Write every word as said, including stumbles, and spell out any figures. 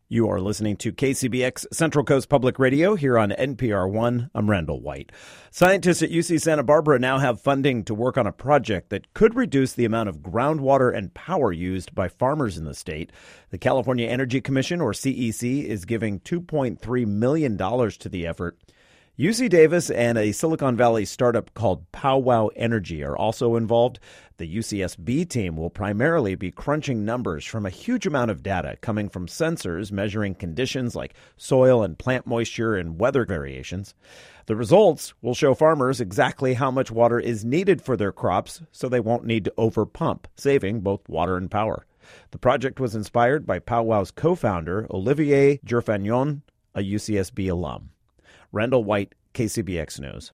You are listening to K C B X Central Coast Public Radio here on N P R one. I'm Randall White. Scientists at U C Santa Barbara now have funding to work on a project that could reduce the amount of groundwater and power used by farmers in the state. The California Energy Commission, or C E C, is giving two point three million dollars to the effort. U C Davis and a Silicon Valley startup called Powwow Energy are also involved. The U C S B team will primarily be crunching numbers from a huge amount of data coming from sensors measuring conditions like soil and plant moisture and weather variations. The results will show farmers exactly how much water is needed for their crops so they won't need to overpump, saving both water and power. The project was inspired by Powwow's co-founder, Olivier Gerfagnon, a U C S B alum. Randall White, K C B X News.